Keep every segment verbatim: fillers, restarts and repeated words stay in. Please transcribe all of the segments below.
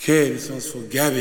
Okay, this one's for Gabby.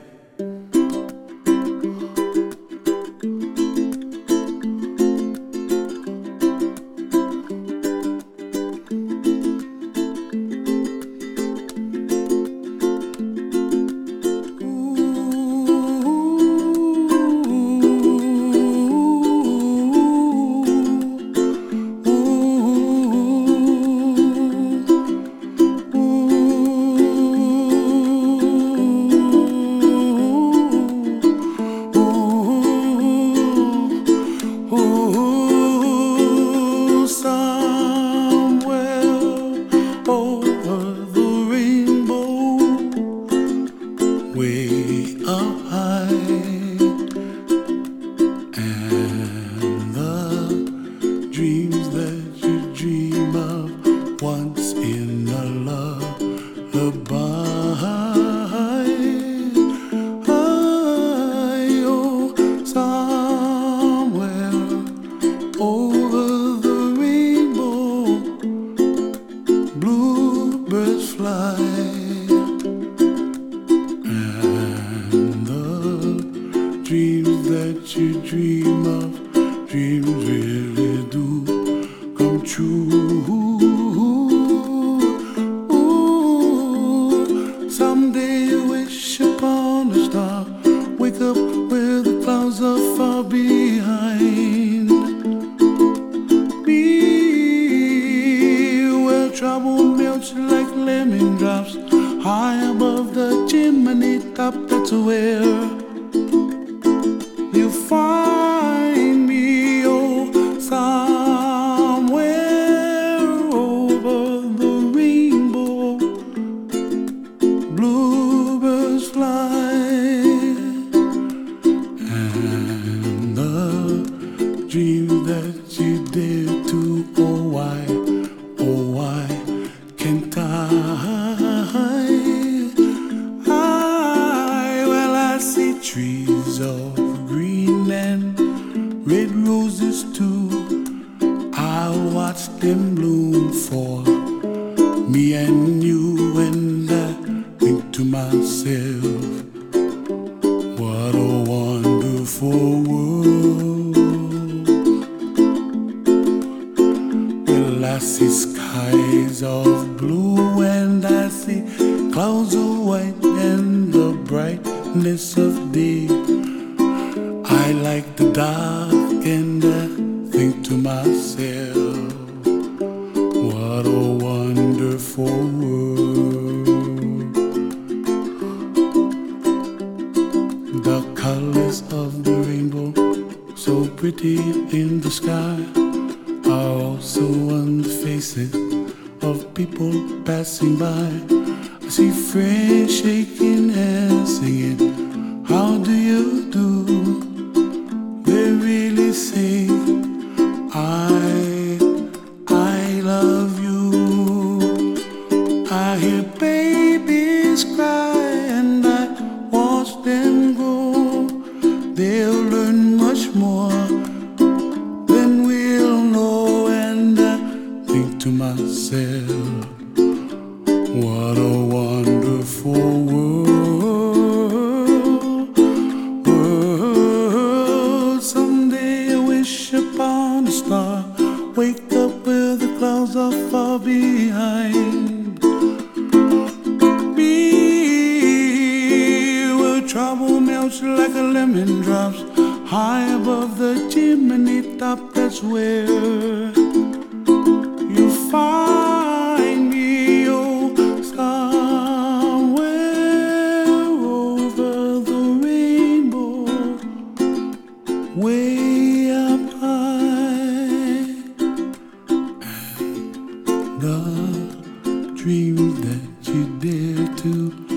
Way up high, and the dreams that you dream of once in a lullaby. I, oh, somewhere over the rainbow, bluebirds fly. Dreams that you dream of, dreams really do come true. Ooh, someday you wish upon a star, wake up where the clouds are far behind me, where trouble melts like lemon drops, high above the chimney top. That's where you find me, oh, somewhere over the rainbow, bluebirds fly, and the dreams that you dare to, oh why, oh why can't I? I, well, I see trees of green and red roses too. I watch them bloom for me and you, and I think to myself, what a wonderful world. Well, I see skies of blue and I see clouds of white and the brightness of day. I like the dark and I think to myself, what a wonderful world. The colors of the rainbow, so pretty in the sky, are also on the faces of people passing by. I see friends shaking hands singing, how do you do? They really say, I, I love you. I hear babies cry and I watch them grow. They'll learn much more than we'll know, and I think to myself, what a wonderful world. Upon a star, wake up where the clouds are far behind me, where trouble melts like a lemon drops, high above the chimney top. That's where you find me, oh, somewhere over the rainbow, way up high, and the dreams that you dare to